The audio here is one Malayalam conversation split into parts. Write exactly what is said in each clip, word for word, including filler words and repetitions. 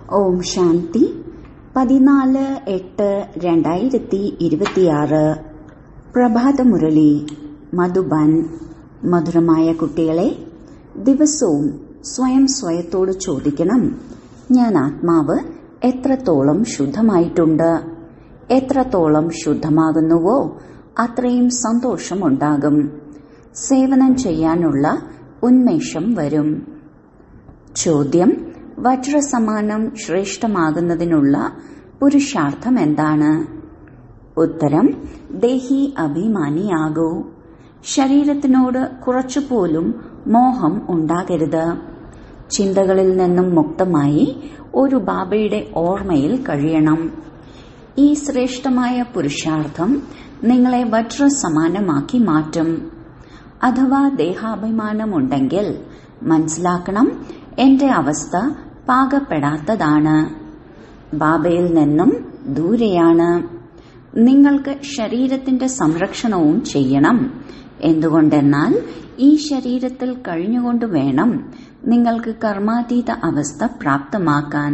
ഓം ശാന്തി. പതിനാല് എട്ട് രണ്ടായിരത്തി ഇരുപത്തിയാറ് പ്രഭാതമുരളി മധുബൻ. മധുരമായ കുട്ടികളെ, ദിവസവും സ്വയം സ്വയത്തോട് ചോദിക്കണം, ഞാൻ ആത്മാവ് എത്രത്തോളം ശുദ്ധമായിട്ടുണ്ട്. എത്രത്തോളം ശുദ്ധമാകുന്നുവോ അത്രയും സന്തോഷമുണ്ടാകും. സേവനം ചെയ്യാനുള്ള ഉന്മേഷം വരും. ചോദ്യം: വജ്രസമാനം ശ്രേഷ്ഠമാകുന്നതിനുള്ള പുരുഷാർത്ഥം എന്താണ്? ഉത്തരം: ദേഹി അഭിമാനിയാകൂ. ശരീരത്തിനോട് കുറച്ചുപോലും മോഹം ഉണ്ടാകരുത്. ചിന്തകളിൽ നിന്നും മുക്തമായി ഒരു ബാബയുടെ ഓർമ്മയിൽ കഴിയണം. ഈ ശ്രേഷ്ഠമായ പുരുഷാർത്ഥം നിങ്ങളെ വജ്രസമാനമാക്കി മാറ്റും. അഥവാ ദേഹാഭിമാനമുണ്ടെങ്കിൽ മനസ്സിലാക്കണം, എന്റെ അവസ്ഥ പാകപ്പെടാത്തതാണ്. ബാബയിൽ നിന്നും ദൂരെയാണ്. നിങ്ങൾക്ക് ശരീരത്തിന്റെ സംരക്ഷണവും ചെയ്യണം. എന്തുകൊണ്ടെന്നാൽ ഈ ശരീരത്തിൽ കഴിഞ്ഞുകൊണ്ട് വേണം നിങ്ങൾക്ക് കർമാതീത അവസ്ഥ പ്രാപ്തമാക്കാൻ.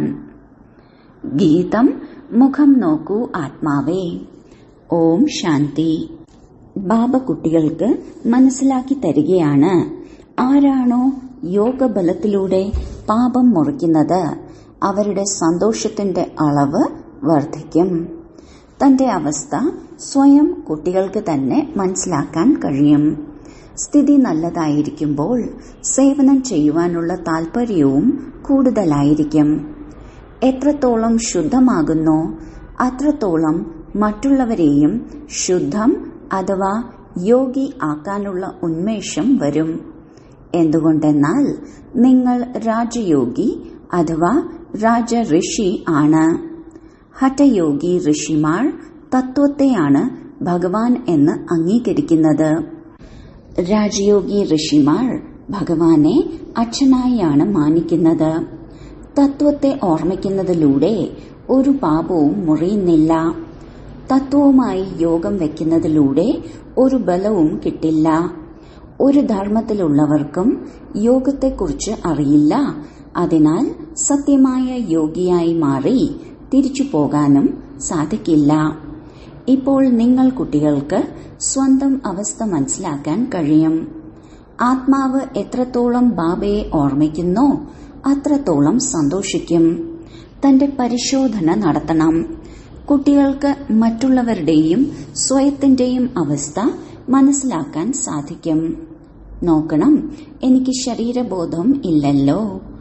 ഗീതം: മുഖം നോക്കൂ ആത്മാവേ. ഓം ശാന്തി. ബാബ കുട്ടികൾക്ക് മനസ്സിലാക്കി തരികയാണ്, ആരാണോ യോഗബലത്തിലൂടെ പാപം മുറിക്കുന്നത് അവരുടെ സന്തോഷത്തിന്റെ അളവ് വർദ്ധിക്കും. തന്റെ അവസ്ഥ സ്വയം കുട്ടികൾക്ക് തന്നെ മനസ്സിലാക്കാൻ കഴിയും. സ്ഥിതി നല്ലതായിരിക്കുമ്പോൾ സേവനം ചെയ്യുവാനുള്ള താൽപര്യവും കൂടുതലായിരിക്കും. എത്രത്തോളം ശുദ്ധമാകുന്നോ അത്രത്തോളം മറ്റുള്ളവരെയും ശുദ്ധം അഥവാ യോഗി ആക്കാനുള്ള ഉന്മേഷം വരും. എന്തുകൊണ്ടെന്നാൽ നിങ്ങൾ രാജയോഗി അഥവാ രാജഋഷി ആണ്. ഹഠയോഗി ഋഷിമാർ തത്വത്തെയാണ് ഭഗവാൻ എന്ന് അംഗീകരിക്കുന്നത്. രാജയോഗി ഋഷിമാർ ഭഗവാനെ അച്ഛനായാണ് മാനിക്കുന്നത്. തത്വത്തെ ഓർമ്മിക്കുന്നതിലൂടെ ഒരു പാപവും മുറിയുന്നില്ല. തത്വവുമായി യോഗം വെക്കുന്നതിലൂടെ ഒരു ബലവും കിട്ടില്ല. ഒരു ധർമ്മത്തിലുള്ളവർക്കും യോഗത്തെക്കുറിച്ച് അറിയില്ല. അതിനാൽ സത്യമായ യോഗിയായി മാറി തിരിച്ചു പോകാനും സാധിക്കില്ല. ഇപ്പോൾ നിങ്ങൾ കുട്ടികൾക്ക് സ്വന്തം അവസ്ഥ മനസ്സിലാക്കാൻ കഴിയും. ആത്മാവ് എത്രത്തോളം ബാബയെ ഓർമ്മിക്കുന്നോ അത്രത്തോളം സന്തോഷിക്കും. തന്റെ പരിശോധന നടത്തണം. കുട്ടികൾക്ക് മറ്റുള്ളവരുടെയും സ്വയത്തിന്റെയും അവസ്ഥ മനസ്സിലാക്കാൻ സാധിക്കും. നോക്കണം, എനിക്ക് ശരീരബോധം ഇല്ലല്ലോ.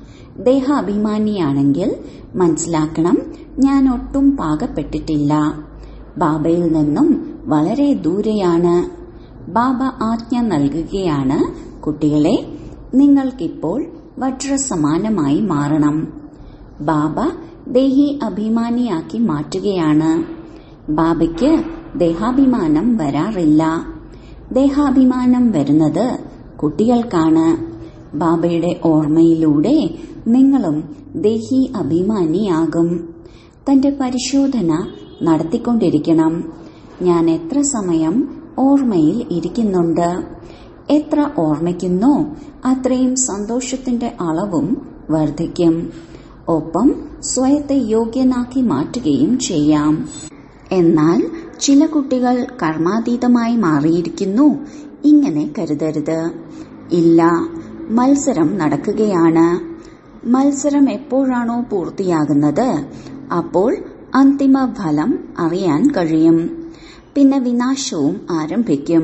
ദേഹാഭിമാനിയാണെങ്കിൽ മനസ്സിലാക്കണം, ഞാൻ ഒട്ടും പാകപ്പെട്ടിട്ടില്ല. ബാബയിൽ നിന്നും വളരെ ദൂരെയാണ്. ബാബ ആജ്ഞ നൽകുകയാണ്, കുട്ടികളെ, നിങ്ങൾക്കിപ്പോൾ വജ്രസമാനമായി മാറണം. ബാബ ദേഹി അഭിമാനിയാക്കി മാറ്റുകയാണ്. ബാബയ്ക്ക് ദേഹാഭിമാനം വരാറില്ല. ദേഹാഭിമാനം വരുന്നത് കുട്ടികൾക്കാണ്. ബാബയുടെ ഓർമ്മയിലൂടെ നിങ്ങളും ദേഹി അഭിമാനിയാകും. തന്റെ പരിശോധന നടത്തിക്കൊണ്ടിരിക്കണം. ഞാൻ എത്ര സമയം ഓർമ്മയിൽ ഇരിക്കുന്നുണ്ട്? എത്ര ഓർമ്മിക്കുന്നോ അത്രയും സന്തോഷത്തിന്റെ അളവും വർദ്ധിക്കും. ഒപ്പം സ്വയത്തെ യോഗ്യനാക്കി മാറ്റുകയും ചെയ്യാം. എന്നാൽ ചില കുട്ടികൾ കർമാതീതമായി മാറിയിരിക്കുന്നു. ഇങ്ങനെ കരുതരുത്. ഇല്ല, മത്സരം നടക്കുകയാണ്. മത്സരം എപ്പോഴാണോ പൂർത്തിയാകുന്നത് അപ്പോൾ അന്തിമ ഫലം അറിയാൻ കഴിയും. പിന്നെ വിനാശവും ആരംഭിക്കും.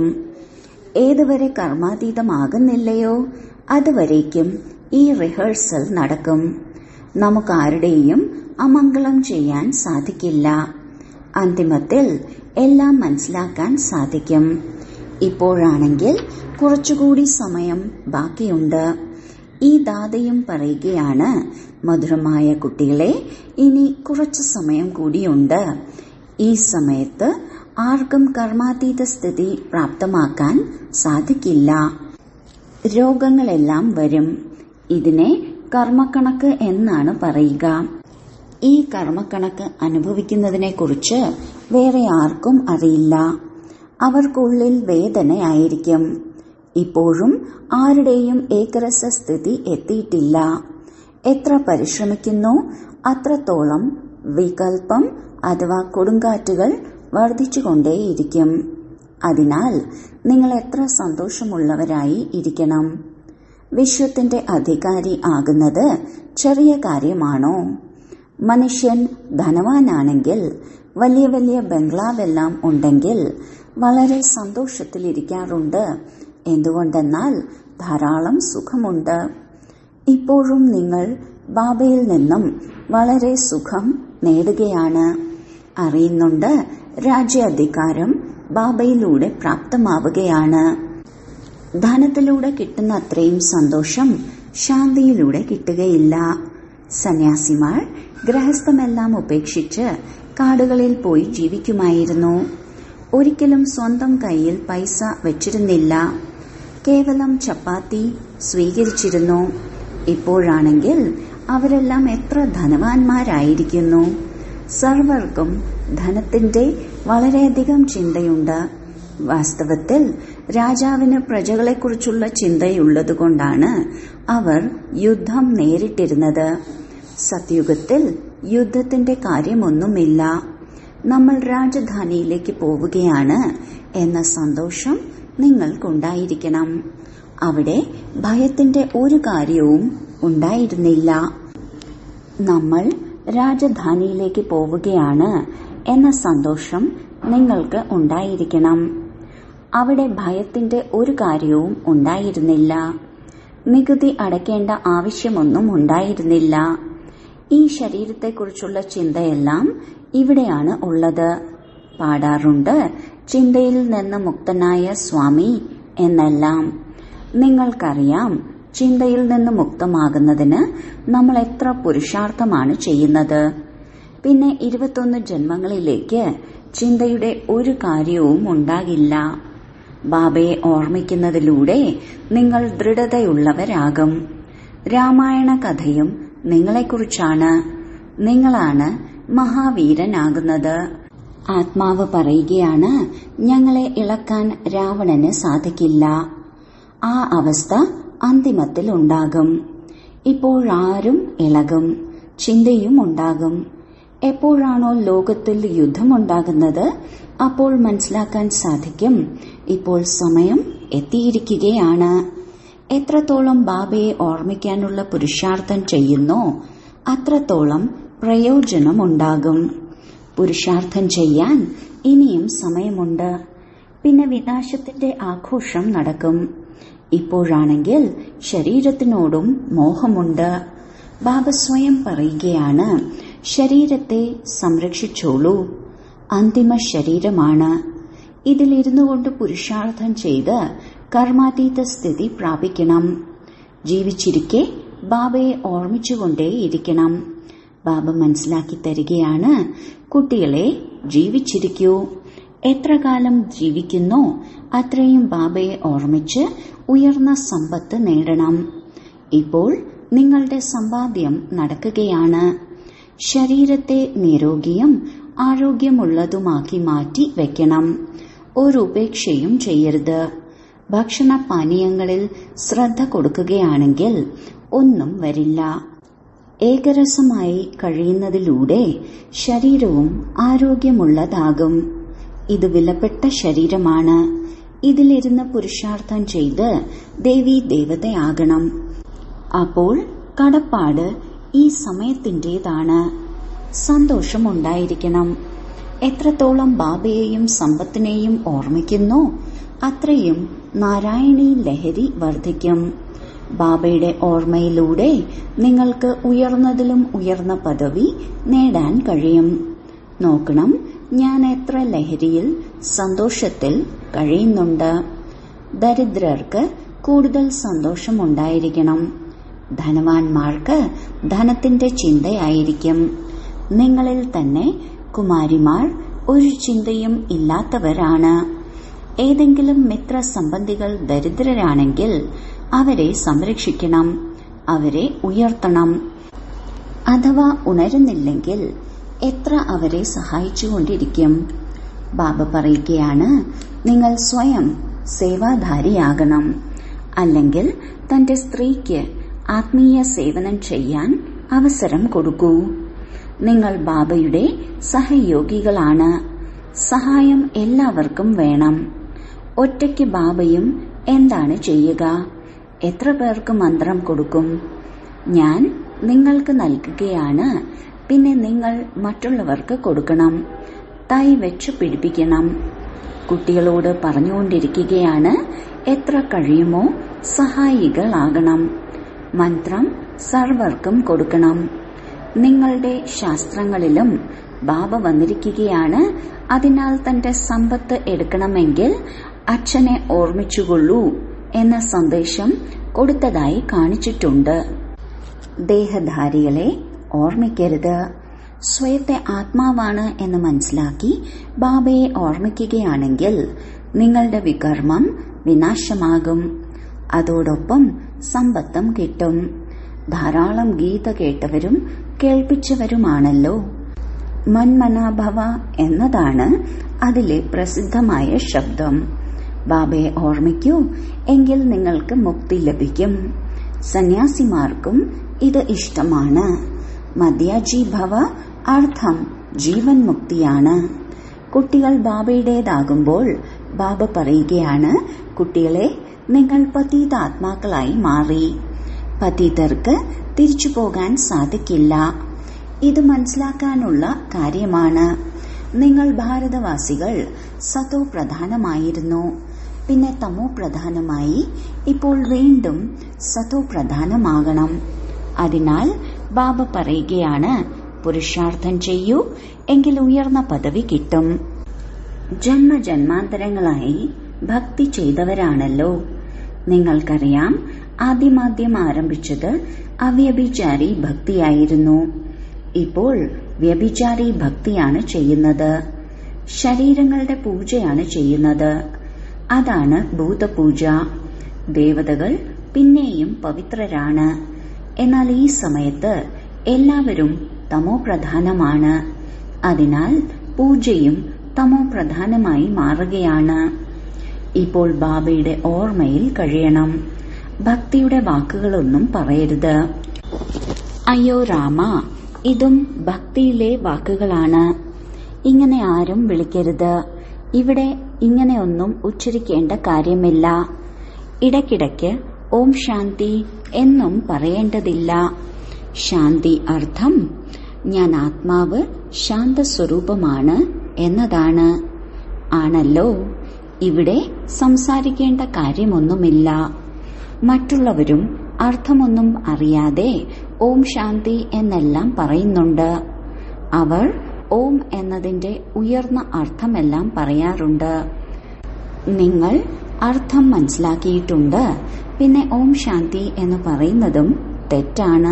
ഏതുവരെ കർമാതീതമാകുന്നില്ലയോ അതുവരേക്കും ഈ റിഹേഴ്സൽ നടക്കും. നമുക്കാരുടെയും അമംഗളം ചെയ്യാൻ സാധിക്കില്ല. അന്തിമത്തിൽ എല്ലാം മനസ്സിലാക്കാൻ സാധിക്കും. ഇപ്പോഴാണെങ്കിൽ കുറച്ചുകൂടി സമയം ബാക്കിയുണ്ട്. ഈ ദാതയും പറയുകയാണ്, മധുരമായ കുട്ടികളെ, ഇനി കുറച്ചു സമയം കൂടിയുണ്ട്. ഈ സമയത്ത് ആർക്കും കർമാതീത സ്ഥിതി പ്രാപ്തമാക്കാൻ സാധിക്കില്ല. രോഗങ്ങളെല്ലാം വരും. ഇതിനെ കർമ്മക്കണക്ക് എന്നാണ് പറയുക. ഈ കർമ്മക്കണക്ക് അനുഭവിക്കുന്നതിനെക്കുറിച്ച് വേറെ ആർക്കും അറിയില്ല. അവർക്കുള്ളിൽ വേദനയായിരിക്കും. ഇപ്പോഴും ആരുടെയും ഏകരസ സ്ഥിതി എത്തിയിട്ടില്ല. എത്ര പരിശ്രമിക്കുന്നു അത്രത്തോളം വികൽപ്പം അഥവാ കൊടുങ്കാറ്റുകൾ വർദ്ധിച്ചുകൊണ്ടേയിരിക്കും. അതിനാൽ നിങ്ങൾ എത്ര സന്തോഷമുള്ളവരായി ഇരിക്കണം. വിശ്വത്തിന്റെ അധികാരി ആകുന്നത് ചെറിയ കാര്യമാണോ? മനുഷ്യൻ ധനവാനാണെങ്കിൽ, വലിയ വലിയ ബംഗ്ലാവെല്ലാം ഉണ്ടെങ്കിൽ വളരെ സന്തോഷത്തിലിരിക്കാറുണ്ട്. എന്തുകൊണ്ടെന്നാൽ ധാരാളം സുഖമുണ്ട്. ഇപ്പോഴും നിങ്ങൾ ബാബയിൽ നിന്നും വളരെ സുഖം നേടുകയാണ്. അറിയുന്നുണ്ട് രാജ്യാധികാരം ബാബയിലൂടെ പ്രാപ്തമാവുകയാണ്. ധനത്തിലൂടെ കിട്ടുന്ന അത്രയും സന്തോഷം ശാന്തിയിലൂടെ കിട്ടുകയില്ല. സന്യാസിമാർ ഗൃഹസ്ഥമെല്ലാം ഉപേക്ഷിച്ച് കാടുകളിൽ പോയി ജീവിക്കുമായിരുന്നു. ഒരിക്കലും സ്വന്തം കയ്യിൽ പൈസ വച്ചിരുന്നില്ല. കേവലം ചപ്പാത്തി സ്വീകരിച്ചിരുന്നു. ഇപ്പോഴാണെങ്കിൽ അവരെല്ലാം എത്ര ധനവാന്മാരായിരിക്കുന്നു. സർവർക്കും ധനത്തിന്റെ വളരെയധികം ചിന്തയുണ്ട്. വാസ്തവത്തിൽ രാജാവിന് പ്രജകളെക്കുറിച്ചുള്ള ചിന്തയുള്ളതുകൊണ്ടാണ് അവർ യുദ്ധം നേരിട്ടിരുന്നത്. സത്യുഗത്തിൽ യുദ്ധത്തിന്റെ കാര്യമൊന്നുമില്ല. നമ്മൾ രാജധാനിയിലേക്ക് പോവുകയാണ് എന്ന സന്തോഷം നിങ്ങൾക്കുണ്ടായിരിക്കണം. അവിടെ ഭയത്തിന്റെ ഒരു കാര്യവും ഉണ്ടായിരുന്നില്ല. നമ്മൾ രാജധാനിയിലേക്ക് പോവുകയാണ് എന്ന സന്തോഷം നിങ്ങൾക്ക് ഉണ്ടായിരിക്കണം. അവിടെ ഭയത്തിന്റെ ഒരു കാര്യവും ഉണ്ടായിരുന്നില്ല. നികുതി അടയ്ക്കേണ്ട ആവശ്യമൊന്നും ഉണ്ടായിരുന്നില്ല. ഈ ശരീരത്തെക്കുറിച്ചുള്ള ചിന്തയെല്ലാം ഇവിടെയാണ് ഉള്ളത്. പാടാറുണ്ട് ചിന്തയിൽ നിന്ന് മുക്തനായ സ്വാമി എന്നെല്ലാം. നിങ്ങൾക്കറിയാം ചിന്തയിൽ നിന്ന് മുക്തമാകുന്നതിന് നമ്മൾ എത്ര പുരുഷാർത്ഥമാണ് ചെയ്യുന്നത്. പിന്നെ ഇരുപത്തൊന്ന് ജന്മങ്ങളിലേക്ക് ചിന്തയുടെ ഒരു കാര്യവും ഉണ്ടാകില്ല. ബാബയെ ഓർമ്മിക്കുന്നതിലൂടെ നിങ്ങൾ ദൃഢതയുള്ളവരാകും. രാമായണ കഥയും നിങ്ങളെക്കുറിച്ചാണ്. നിങ്ങളാണ് മഹാവീരനാകുന്നത്. ആത്മാവ് പറയുകയാണ്, ഞങ്ങളെ ഇളക്കാൻ രാവണന് സാധിക്കില്ല. ആ അവസ്ഥ അന്തിമത്തിൽ ഉണ്ടാകും. ഇപ്പോഴാരും ഇളകും, ചിന്തയും ഉണ്ടാകും. എപ്പോഴാണോ ലോകത്തിൽ യുദ്ധമുണ്ടാകുന്നത് അപ്പോൾ മനസ്സിലാക്കാൻ സാധിക്കും ഇപ്പോൾ സമയം എത്തിയിരിക്കുകയാണ്. എത്രത്തോളം ബാബയെ ഓർമ്മിക്കാനുള്ള പുരുഷാർത്ഥം ചെയ്യുന്നോ അത്രത്തോളം പ്രയോജനമുണ്ടാകും. പുരുഷാർത്ഥം ചെയ്യാൻ ഇനിയും സമയമുണ്ട്. പിന്നെ വിനാശത്തിന്റെ ആഘോഷം നടക്കും. ഇപ്പോഴാണെങ്കിൽ ശരീരത്തിനോടും മോഹമുണ്ട്. ബാബ സ്വയം പറയുകയാണ്, ശരീരത്തെ സംരക്ഷിച്ചോളൂ. അന്തിമ ശരീരമാണ്. ഇതിലിരുന്നു കൊണ്ട് പുരുഷാർത്ഥം ചെയ്ത് കർമാതീത സ്ഥിതി പ്രാപിക്കണം. ജീവിച്ചിരിക്കെ ബാബയെ ഓർമ്മിച്ചുകൊണ്ടേയിരിക്കണം. ബാബ മനസ്സിലാക്കി തരികയാണ്, കുട്ടികളെ ജീവിച്ചിരിക്കൂ. എത്ര കാലം ജീവിക്കുന്നോ അത്രയും ബാബയെ ഓർമ്മിച്ച് ഉയർന്ന സമ്പത്ത് നേടണം. ഇപ്പോൾ നിങ്ങളുടെ സമ്പാദ്യം നടക്കുകയാണ്. ശരീരത്തെ നിരോഗിയും ആരോഗ്യമുള്ളതുമാക്കി മാറ്റി വെക്കണം. ഒരു ഉപേക്ഷയും ചെയ്യരുത്. ഭക്ഷണപാനീയങ്ങളിൽ ശ്രദ്ധ കൊടുക്കുകയാണെങ്കിൽ ഒന്നും വരില്ല. ഏകരസമായി കഴിയുന്നതിലൂടെ ശരീരവും ആരോഗ്യമുള്ളതാകും. ഇത് വിലപ്പെട്ട ശരീരമാണ്. ഇതിലിരുന്ന് പുരുഷാർത്ഥം ചെയ്ത് ദേവീ ദേവതയാകണം. അപ്പോൾ കടപ്പാട് ഈ സമയത്തിന്റേതാണ്. സന്തോഷമുണ്ടായിരിക്കണം. എത്രത്തോളം ബാബയെയും സമ്പത്തിനെയും ഓർമ്മിക്കുന്നോ അത്രയും നാരായണീ ലഹരി വർദ്ധിക്കും. ബാബയുടെ ഓർമ്മയിലൂടെ നിങ്ങൾക്ക് ഉയർന്നതിലും ഉയർന്ന പദവി നേടാൻ കഴിയും. നോക്കണം, ഞാൻ എത്ര ലഹരിയിൽ സന്തോഷത്തിൽ കഴിയുന്നുണ്ട്. ദരിദ്രർക്ക് കൂടുതൽ സന്തോഷമുണ്ടായിരിക്കണം. ധനവാന്മാർക്ക് ധനത്തിന്റെ ചിന്തയായിരിക്കും. നിങ്ങളിൽ തന്നെ കുമാരിമാർ ഒരു ചിന്തയും ഇല്ലാത്തവരാണ്. ഏതെങ്കിലും മിത്ര സംബന്ധികൾ ദരിദ്രരാണെങ്കിൽ അവരെ സംരക്ഷിക്കണം, അവരെ ഉയർത്തണം. അഥവാ ഉണരുന്നില്ലെങ്കിൽ എത്ര അവരെ സഹായിച്ചുകൊണ്ടിരിക്കും. ബാബ പറയുകയാണ്, നിങ്ങൾ സ്വയം സേവാധാരിയാകണം. അല്ലെങ്കിൽ തന്റെ സ്ത്രീക്ക് ആത്മീയ സേവനം ചെയ്യാൻ അവസരം കൊടുക്കൂ. നിങ്ങൾ ബാബയുടെ സഹയോഗികളാണ്. സഹായം എല്ലാവർക്കും വേണം. ഒറ്റയ്ക്ക് ബാബയും എന്താണ് ചെയ്യുക? എത്ര പേർക്ക് മന്ത്രം കൊടുക്കും? ഞാൻ നിങ്ങൾക്ക് നൽകുകയാണ്, പിന്നെ നിങ്ങൾ മറ്റുള്ളവർക്ക് കൊടുക്കണം. തൈ വെച്ച് പിടിപ്പിക്കണം. കുട്ടികളോട് പറഞ്ഞുകൊണ്ടിരിക്കുകയാണ്, എത്ര കഴിയുമോ സഹായികളാകണം. മന്ത്രം സർവർക്കും കൊടുക്കണം. നിങ്ങളുടെ ശാസ്ത്രങ്ങളിലും ബാബ വന്നിരിക്കുകയാണ്, അതിനാൽ തന്റെ സമ്പത്ത് എടുക്കണമെങ്കിൽ അച്ഛനെ ഓർമ്മിച്ചുകൊള്ളൂ എന്ന സന്ദേശം കൊടുത്തതായി കാണിച്ചിട്ടുണ്ട്. ദേഹധാരികളെ ഓർമ്മിക്കരുത്. സ്വയത്തെ ആത്മാവാണ് എന്ന് മനസ്സിലാക്കി ബാബയെ ഓർമ്മിക്കുകയാണെങ്കിൽ നിങ്ങളുടെ വികർമ്മം വിനാശമാകും. അതോടൊപ്പം സമ്പത്തും കിട്ടും. ധാരാളം ഗീത കേട്ടവരും കേൾപ്പിച്ചവരുമാണല്ലോ. മന്മനാഭവ എന്നതാണ് അതിലെ പ്രസിദ്ധമായ ശബ്ദം. ബാബയെ ഓർമ്മിക്കൂ, എങ്കിൽ നിങ്ങൾക്ക് മുക്തി ലഭിക്കും. സന്യാസിമാർക്കും ഇത് ഇഷ്ടമാണ്. മദ്യാജി ഭവ അർത്ഥം ജീവൻ മുക്തിയാണ്. കുട്ടികൾ ബാബയുടേതാകുമ്പോൾ ബാബ പറയുകയാണ്, കുട്ടികളെ, നിങ്ങൾ പതീതാത്മാക്കളായി മാറി. പതീതർക്ക് തിരിച്ചു പോകാൻ സാധിക്കില്ല. ഇത് മനസ്സിലാക്കാനുള്ള കാര്യമാണ്. നിങ്ങൾ ഭാരതവാസികൾ സതോ പ്രധാനമായിരുന്നു, പിന്നെ തമോ പ്രധാനമായി, ഇപ്പോൾ വീണ്ടും സതോ പ്രധാനമാകണം. അതിനാൽ ബാബ പറയുകയാണ്, പുരുഷാർത്ഥം ചെയ്യൂ, എങ്കിൽ ഉയർന്ന പദവി കിട്ടും. ജന്മജന്മാന്തരങ്ങളായി ഭക്തി ചെയ്തവരാണല്ലോ. നിങ്ങൾക്കറിയാം, ആദ്യമാദ്യം ആരംഭിച്ചത് അവ്യഭിചാരി ഭക്തിയായിരുന്നു. ഇപ്പോൾ വ്യഭിചാരി ഭക്തിയാണ് ചെയ്യുന്നത്. ശരീരങ്ങളുടെ പൂജയാണ് ചെയ്യുന്നത്. അതാണ് ഭൂതപൂജ. ദേവതകൾ പിന്നെയും പവിത്രരാണ്. എന്നാൽ ഈ സമയത്ത് എല്ലാവരും തമോ പ്രധാനമാണ്. അതിനാൽ പൂജയും തമോ പ്രധാനമായി മാറുകയാണ്. ഇപ്പോൾ ബാബയുടെ ഓർമ്മയിൽ കഴിയണം. ഭക്തിയുടെ വാക്കുകളൊന്നും പറയരുത്. അയ്യോ രാമ, ഇതും ഭക്തിയിലെ വാക്കുകളാണ്. ഇങ്ങനെ ആരും വിളിക്കരുത്. ഇവിടെ ഇങ്ങനെയൊന്നും ഉച്ചരിക്കേണ്ട കാര്യമില്ല. ഇടയ്ക്കിടയ്ക്ക് ഓം ശാന്തി എന്നും പറയേണ്ടതില്ല. ശാന്തി അർത്ഥം ഞാൻ ആത്മാവ് ശാന്തസ്വരൂപമാണ് എന്നതാണ്. ആണല്ലോ. ഇവിടെ സംസാരിക്കേണ്ട കാര്യമൊന്നുമില്ല. മറ്റുള്ളവരും അർത്ഥമൊന്നും അറിയാതെ ഓം ശാന്തി എന്നെല്ലാം പറയുന്നുണ്ട്. അവർ ഓം എന്നതിന്റെ ഉയർന്ന അർത്ഥമെല്ലാം പറയാറുണ്ട്. നിങ്ങൾ അർത്ഥം മനസ്സിലാക്കിയിട്ടുണ്ട്, പിന്നെ ഓം ശാന്തി എന്ന് പറയുന്നതും തെറ്റാണ്.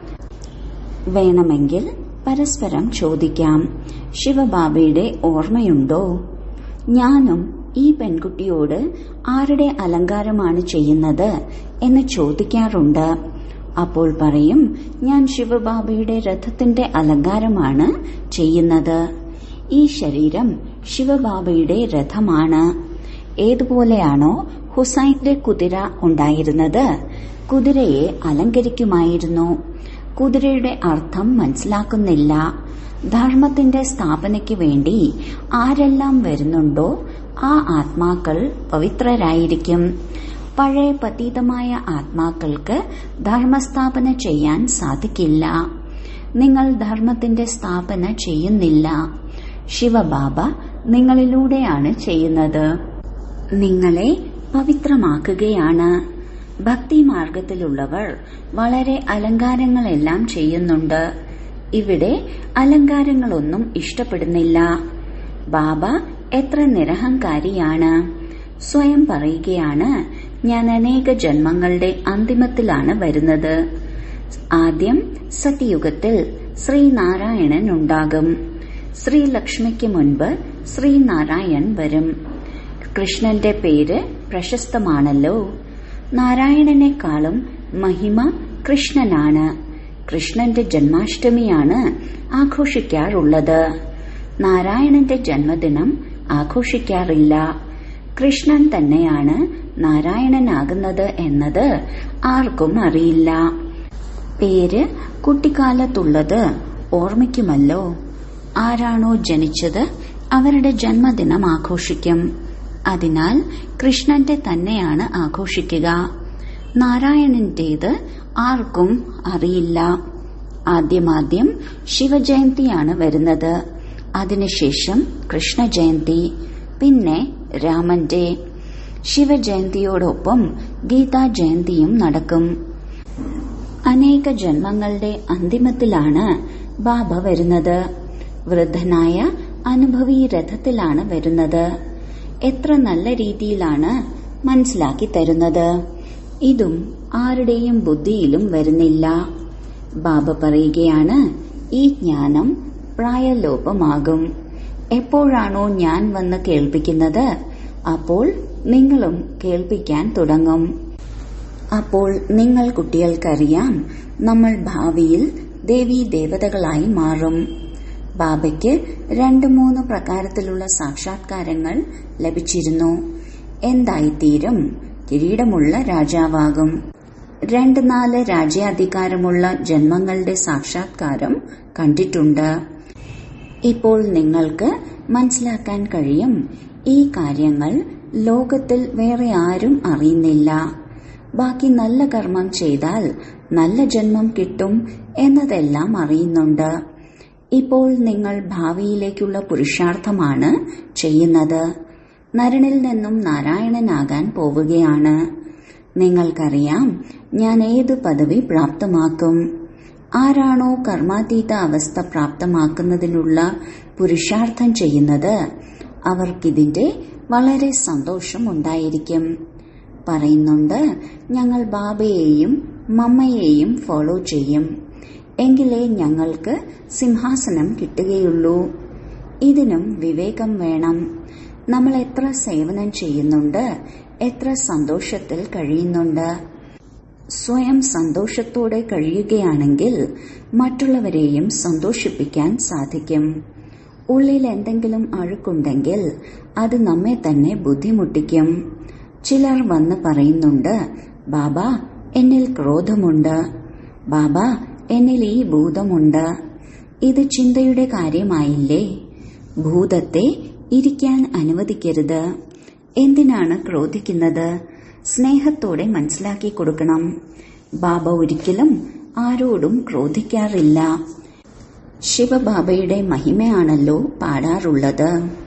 വേണമെങ്കിൽ പരസ്പരം ചോദിക്കാം, ശിവബാബയുടെ ഓർമ്മയുണ്ടോ? ഞാനും ഈ പെൺകുട്ടിയോട് ആരുടെ അലങ്കാരമാണ് ചെയ്യുന്നത് എന്ന് ചോദിക്കാറുണ്ട്. അപ്പോൾ പറയും, ഞാൻ ശിവബാബയുടെ രഥത്തിന്റെ അലങ്കാരമാണ് ചെയ്യുന്നത്. ഈ ശരീരം ശിവബാബയുടെ രഥമാണ്. ഏതുപോലെയാണോ ഹുസൈന്റെ കുതിര ഉണ്ടായിരുന്നത്, കുതിരയെ അലങ്കരിക്കുമായിരുന്നു. കുതിരയുടെ അർത്ഥം മനസ്സിലാക്കുന്നില്ല. ധർമ്മത്തിന്റെ സ്ഥാപനയ്ക്ക് വേണ്ടി ആരെല്ലാം വരുന്നുണ്ടോ ആ ആത്മാക്കൾ പവിത്രരായിരിക്കും. പഴയ പതീതമായ ആത്മാക്കൾക്ക് ധർമ്മസ്ഥാപന ചെയ്യാൻ സാധിക്കില്ല. നിങ്ങൾ ധർമ്മത്തിന്റെ സ്ഥാപന ചെയ്യുന്നില്ല. ശിവബാബ നിങ്ങളിലൂടെയാണ് ചെയ്യുന്നത്. നിങ്ങളെ പവിത്രമാക്കുകയാണ്. ഭക്തി മാർഗത്തിലുള്ളവർ വളരെ അലങ്കാരങ്ങളെല്ലാം ചെയ്യുന്നുണ്ട്. ഇവിടെ അലങ്കാരങ്ങളൊന്നും ഇഷ്ടപ്പെടുന്നില്ല. ബാബ എത്ര നിരഹങ്കാരിയാണ്. സ്വയം പറയുകയാണ്, ഞാൻ അനേക ജന്മങ്ങളുടെ അന്തിമത്തിലാണ് വരുന്നത്. ആദ്യം സത്യയുഗത്തിൽ ശ്രീനാരായണൻ ഉണ്ടാകും. ശ്രീലക്ഷ്മിക്ക് മുൻപ് ശ്രീനാരായൺ വരും. കൃഷ്ണന്റെ പേര് പ്രശസ്തമാണല്ലോ. നാരായണനേക്കാളും മഹിമ കൃഷ്ണനാണ്. കൃഷ്ണന്റെ ജന്മാഷ്ടമിയാണ് ആഘോഷിക്കാറുള്ളത്. നാരായണന്റെ ജന്മദിനം ആഘോഷിക്കാറില്ല. കൃഷ്ണൻ തന്നെയാണ് നാരായണനാകുന്നത് എന്നത് ആർക്കും അറിയില്ല. പേര് കുട്ടിക്കാലത്തുള്ളത് ഓർമ്മിക്കുമല്ലോ. ആരാണോ ജനിച്ചത് അവരുടെ ജന്മദിനം ആഘോഷിക്കും. അതിനാൽ കൃഷ്ണന്റെ തന്നെയാണ് ആഘോഷിക്കുക. നാരായണന്റേത് ആർക്കും അറിയില്ല. ആദ്യമാദ്യം ശിവജയന്തിയാണ് വരുന്നത്. അതിനുശേഷം കൃഷ്ണജയന്തി, പിന്നെ രാമന്റെ. ശിവജയന്തിയോടൊപ്പം ഗീതാ ജയന്തിയും നടക്കും. അനേക ജന്മങ്ങളുടെ അന്തിമത്തിലാണ് ബാബ വരുന്നത്. വൃദ്ധനായ അനുഭവി രഥത്തിലാണ് വരുന്നത്. എത്ര നല്ല രീതിയിലാണ് മനസ്സിലാക്കി തരുന്നത്. ഇതും ആരുടെയും ബുദ്ധിയിലും വരുന്നില്ല. ബാബ പറയുകയാണ്, ഈ ജ്ഞാനം പ്രായലോപമാകും. എപ്പോഴാണോ ഞാൻ വന്ന് കേൾപ്പിക്കുന്നത് അപ്പോൾ നിങ്ങളും കേൾപ്പിക്കാൻ തുടങ്ങും. അപ്പോൾ നിങ്ങൾ കുട്ടികൾക്കറിയാം, നമ്മൾ ഭാവിയിൽ ദേവീ ദേവതകളായി മാറും. ബാബയ്ക്ക് രണ്ട് മൂന്ന് പ്രകാരത്തിലുള്ള സാക്ഷാത്കാരങ്ങൾ ലഭിച്ചിരുന്നു. എന്തായിത്തീരും? കിരീടമുള്ള രാജാവാകും. രണ്ട് നാല് രാജ്യാധികാരമുള്ള ജന്മങ്ങളുടെ സാക്ഷാത്കാരം കണ്ടിട്ടുണ്ട്. ഇപ്പോൾ നിങ്ങൾക്ക് മനസ്സിലാക്കാൻ കഴിയും, ഈ കാര്യങ്ങൾ ലോകത്തിൽ വേറെ ആരും അറിയുന്നില്ല. ബാക്കി നല്ല കർമ്മം ചെയ്താൽ നല്ല ജന്മം കിട്ടും എന്നതെല്ലാം അറിയുന്നുണ്ട്. ഇപ്പോൾ നിങ്ങൾ ഭാവിയിലേക്കുള്ള പുരുഷാർത്ഥമാണ് ചെയ്യുന്നത്. നരനിൽ നിന്നും നാരായണനാകാൻ പോവുകയാണ്. നിങ്ങൾക്കറിയാം, ഞാൻ ഏത് പദവി പ്രാപ്തമാക്കും. ആരാണോ കർമാതീത അവസ്ഥ പ്രാപ്തമാക്കുന്നതിനുള്ള പുരുഷാർത്ഥം ചെയ്യുന്നത് അവർക്കിതിന്റെ വളരെ സന്തോഷം ഉണ്ടായിരിക്കും. പറയുന്നുണ്ട്, ഞങ്ങൾ ബാബയെയും മമ്മയെയും ഫോളോ ചെയ്യും. എങ്കിലേ ഞങ്ങൾക്ക് സിംഹാസനം കിട്ടുകയുള്ളൂ. ഇതിനും വിവേകം വേണം. നമ്മൾ എത്ര സേവനം ചെയ്യുന്നുണ്ട്, എത്ര സന്തോഷത്തിൽ കഴിയുന്നുണ്ട്. സ്വയം സന്തോഷത്തോടെ കഴിയുകയാണെങ്കിൽ മറ്റുള്ളവരെയും സന്തോഷിപ്പിക്കാൻ സാധിക്കും. ഉള്ളിൽ എന്തെങ്കിലും അഴുക്കുണ്ടെങ്കിൽ അത് നമ്മെ തന്നെ ബുദ്ധിമുട്ടിക്കും. ചിലർ വന്ന് പറയുന്നുണ്ട്, ബാബ എന്നിൽ ക്രോധമുണ്ട്, ബാബ എന്നിൽ ഈ ഭൂതമുണ്ട്. ഇത് ചിന്തയുടെ കാര്യമായില്ലേ? ഭൂതത്തെ ഇരിക്കാൻ അനുവദിക്കരുത്. എന്തിനാണ് ക്രോധിക്കുന്നത്? സ്നേഹത്തോടെ മനസ്സിലാക്കി കൊടുക്കണം. ബാബ ഒരിക്കലും ആരോടും ക്രോധിക്കാറില്ല. ശിവബാബയുടെ മഹിമയാണല്ലോ പാടാറുള്ളത്.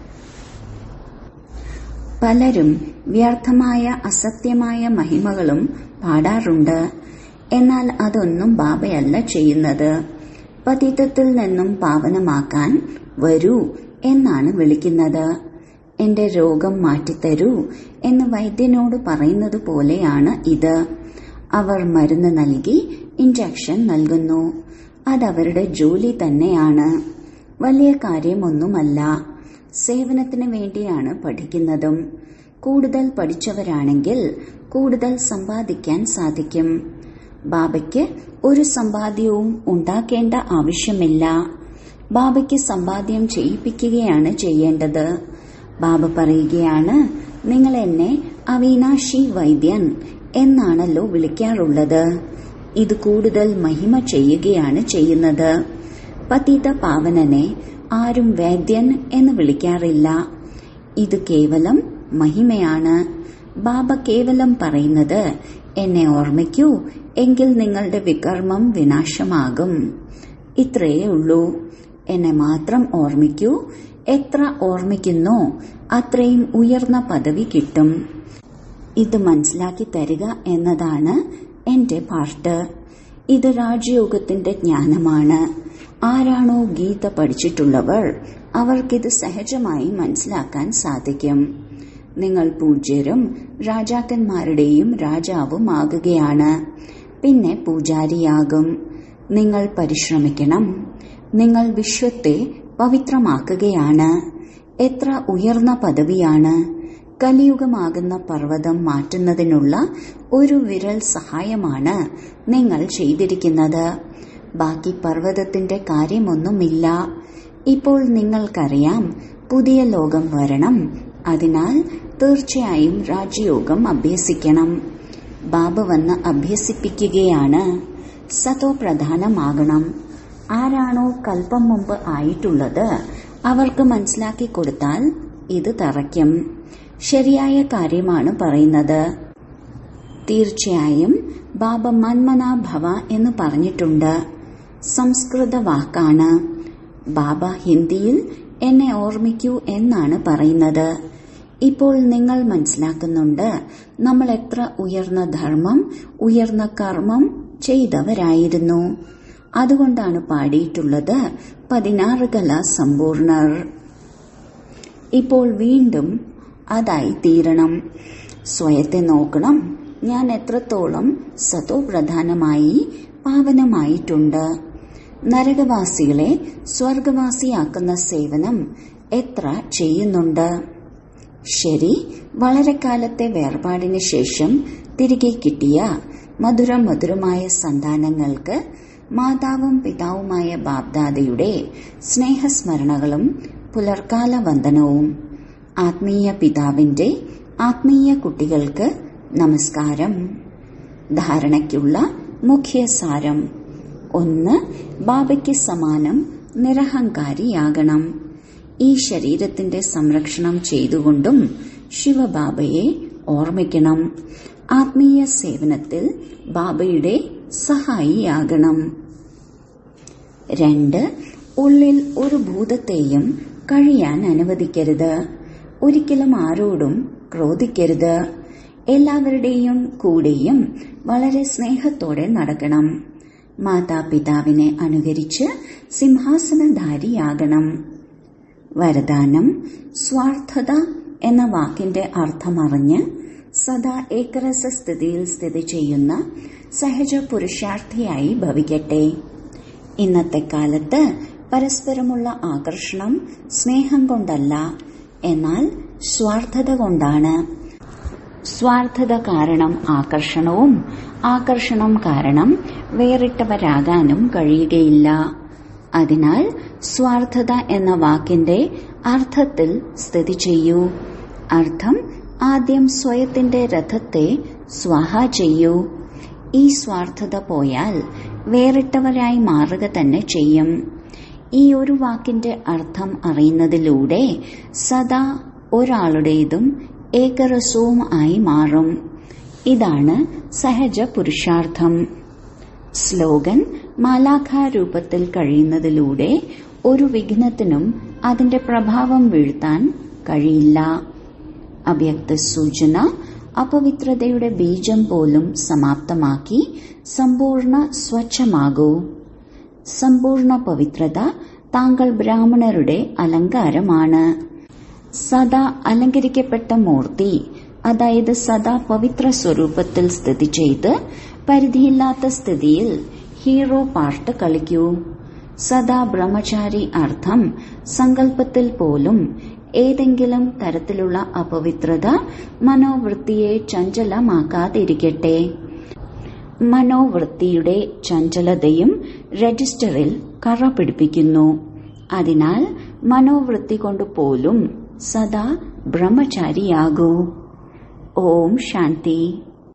പലരും വ്യർത്ഥമായ അസത്യമായ മഹിമകളും പാടാറുണ്ട്. എന്നാൽ അതൊന്നും ബാബയല്ല ചെയ്യുന്നത്. പതിതത്തിൽ നിന്നും പാവനമാക്കാൻ വരൂ എന്നാണ് വിളിക്കുന്നത്. എന്റെ രോഗം മാറ്റിത്തരൂ എന്ന് വൈദ്യനോട് പറയുന്നത് പോലെയാണ് ഇത്. അവർ മരുന്ന് നൽകി ഇഞ്ചക്ഷൻ നൽകുന്നു. അതവരുടെ ജോലി തന്നെയാണ്. വലിയ കാര്യമൊന്നുമല്ല. സേവനത്തിന് വേണ്ടിയാണ് പഠിക്കുന്നതും. കൂടുതൽ പഠിച്ചവരാണെങ്കിൽ കൂടുതൽ സമ്പാദിക്കാൻ സാധിക്കും. ബാബയ്ക്ക് ഒരു സമ്പാദ്യവും ഉണ്ടാക്കേണ്ട ആവശ്യമില്ല. ബാബയ്ക്ക് സമ്പാദ്യം ചെയ്യിപ്പിക്കുകയാണ് ചെയ്യേണ്ടത്. ബാബ പറയുകയാണ്, നിങ്ങൾ എന്നെ അവിനാശി വൈദ്യൻ എന്നാണല്ലോ വിളിക്കാറുള്ളത്. ഇത് കൂടുതൽ മഹിമ ചെയ്യുകയാണ് ചെയ്യുന്നത്. പതിത പാവനനെ ആരും വൈദ്യൻ എന്ന് വിളിക്കാറില്ല. ഇത് കേവലം മഹിമയാണ്. ബാബ കേവലം പറയുന്നത്, എന്നെ ഓർമ്മിക്കൂ, എങ്കിൽ നിങ്ങളുടെ വികർമ്മം വിനാശമാകും. ഇത്രയേ ഉള്ളൂ. എന്നെ മാത്രം ഓർമ്മിക്കൂ. എത്ര ഓർമ്മിക്കുന്നോ അത്രയും ഉയർന്ന പദവി കിട്ടും. ഇത് മനസ്സിലാക്കി തരിക എന്നതാണ് എന്റെ പാർട്ട്. ഇത് രാജയോഗത്തിന്റെ ജ്ഞാനമാണ്. ആരാണോ ഗീത പഠിച്ചിട്ടുള്ളവർ അവർക്കിത് സഹജമായി മനസ്സിലാക്കാൻ സാധിക്കും. നിങ്ങൾ പൂജ്യരും രാജാക്കന്മാരുടെയും രാജാവുമാകുകയാണ്. പിന്നെ പൂജാരിയാകും. നിങ്ങൾ പരിശ്രമിക്കണം. നിങ്ങൾ വിശ്വത്തെ പവിത്രമാക്കുകയാണ്. എത്ര ഉയർന്ന പദവിയാണ്. കലിയുഗമാകുന്ന പർവ്വതം മാറ്റുന്നതിനുള്ള ഒരു വിരൽ സഹായമാണ് നിങ്ങൾ ചെയ്തിരിക്കുന്നത്. ബാക്കി പർവ്വതത്തിന്റെ കാര്യമൊന്നുമില്ല. ഇപ്പോൾ നിങ്ങൾക്കറിയാം, പുതിയ ലോകം വരണം. അതിനാൽ തീർച്ചയായും രാജയോഗം അഭ്യസിക്കണം. ബാബ വന്ന് അഭ്യസിപ്പിക്കുകയാണ്. സതോ പ്രധാനമാകണം. ആരാണോ കൽപ്പം മുമ്പ് ആയിട്ടുള്ളത് അവർക്ക് മനസ്സിലാക്കി കൊടുത്താൽ ഇത് തറയ്ക്കും. ശരിയായ കാര്യമാണ് പറയുന്നത്. തീർച്ചയായും ബാബ മന്മനാ ഭവ എന്ന് പറഞ്ഞിട്ടുണ്ട്. സംസ്കൃത വാക്കാണ്. ബാബ ഹിന്ദിയിൽ എന്നെ ഓർമ്മിക്കൂ എന്നാണ് പറയുന്നത്. ഇപ്പോൾ നിങ്ങൾ മനസ്സിലാക്കുന്നുണ്ട് നമ്മൾ എത്ര ഉയർന്ന ധർമ്മം, ഉയർന്ന കർമ്മം ചെയ്തവരായിരുന്നു. അതുകൊണ്ടാണ് പാടിയിട്ടുള്ളത് പതിനാറ് കല സമ്പൂർണർ. ഇപ്പോൾ വീണ്ടും അതായി തീരണം. സ്വയത്തെ നോക്കണം. ഞാൻ എത്രത്തോളം സതോ പ്രധാനമായി പാവനമായിട്ടുണ്ട്. നരകവാസികളെ സ്വർഗവാസിയാക്കുന്ന സേവനം എത്ര ചെയ്യുന്നുണ്ട്. ശരി, വളരെ കാലത്തെ വേർപാടിന് ശേഷം തിരികെ കിട്ടിയ മധുരം മധുരമായ സന്താനങ്ങൾക്ക് മാതാവും പിതാവുമായ ബാബ്ദാദയുടെ സ്നേഹസ്മരണകളും പുലർക്കാല വന്ദനവും. ആത്മീയ പിതാവിന്റെ ആത്മീയ കുട്ടികൾക്ക് നമസ്കാരം. ധാരണയ്ക്കുള്ള മുഖ്യ സാരം: ഒന്ന്, ബാബയ്ക്ക് സമാനം നിരഹങ്കാരിയാകണം. ഈ ശരീരത്തിന്റെ സംരക്ഷണം ചെയ്തുകൊണ്ടും ശിവബാബയെ ഓർമ്മിക്കണം. ആത്മീയ സേവനത്തിൽ ബാബയുടെ സഹായിയാകണം. രണ്ട്, ഉള്ളിൽ ഒരു ഭൂതത്തെയും കഴിയാൻ അനുവദിക്കരുത്. ഒരിക്കലും ആരോടും ക്രോധിക്കരുത്. എല്ലാവരുടെയും കൂടെയും വളരെ സ്നേഹത്തോടെ നടക്കണം. മാതാപിതാവിനെ അനുകരിച്ച് സിംഹാസനധാരിയാകണം. വരദാനം: സ്വാർത്ഥത എന്ന വാക്കിന്റെ അർത്ഥമറിഞ്ഞ് സദാ ഏകരസ സ്ഥിതിയിൽ സ്ഥിതി ചെയ്യുന്ന സഹജ പുരുഷാർത്ഥിയായി ഭവിക്കട്ടെ. ഇന്നത്തെ കാലത്ത് പരസ്പരമുള്ള ആകർഷണം സ്നേഹം കൊണ്ടല്ല, എന്നാൽ സ്വാർത്ഥത കൊണ്ടാണ്. സ്വാർത്ഥത കാരണം ആകർഷണവും, ആകർഷണം കാരണം വേറിട്ടവരാകാനും കഴിയുകയില്ല. അതിനാൽ സ്വാർത്ഥത എന്ന വാക്കിന്റെ അർത്ഥത്തിൽ സ്ഥിതി ചെയ്യൂ. അർത്ഥം: ആദ്യം സ്വയത്തിന്റെ രഥത്തെ സ്വാഹ ചെയ്യൂ. ഈ സ്വാർത്ഥത പോയാൽ വേറിട്ടവരായി മാറുക തന്നെ ചെയ്യും. ഈ ഒരു വാക്കിന്റെ അർത്ഥം അറിയുന്നതിലൂടെ സദാ ഒരാളുടേതും ഏകരസവും ആയി മാറും. ഇതാണ് സഹജ പുരുഷാർത്ഥം. സ്ലോഗൻ: മാലാഖാരൂപത്തിൽ കഴിയുന്നതിലൂടെ ഒരു വിഘ്നത്തിനും അതിന്റെ പ്രഭാവം വീഴ്ത്താൻ കഴിയില്ല. അവ്യക്ത സൂചന: അപവിത്രതയുടെ ബീജം പോലും സമാപ്തമാക്കി സമ്പൂർണ്ണ സ്വച്ഛമാകൂ. സമ്പൂർണ്ണ പവിത്രത താങ്കൾ ബ്രാഹ്മണരുടെ അലങ്കാരമാണ്. സദാ അലങ്കരിക്കപ്പെട്ട മൂർത്തി, അതായത് സദാ പവിത്ര സ്വരൂപത്തിൽ സ്ഥിതി ചെയ്ത് പരിധിയില്ലാത്ത സ്ഥിതിയിൽ ഹീറോ പാർട്ട് കളിക്കൂ. സദാ ബ്രഹ്മചാരി അർത്ഥം സങ്കല്പത്തിൽ പോലും ഏതെങ്കിലും തരത്തിലുള്ള അപവിത്രത മനോവൃത്തിയെ ചഞ്ചലമാക്കാതിരിക്കട്ടെ. മനോവൃത്തിയുടെ ചഞ്ചലതയും രജിസ്റ്ററിൽ കറ പിടിപ്പിക്കുന്നു. അതിനാൽ മനോവൃത്തി കൊണ്ട് പോലും സദാ ബ്രഹ്മചാരിയാകൂ. ഓം ശാന്തി.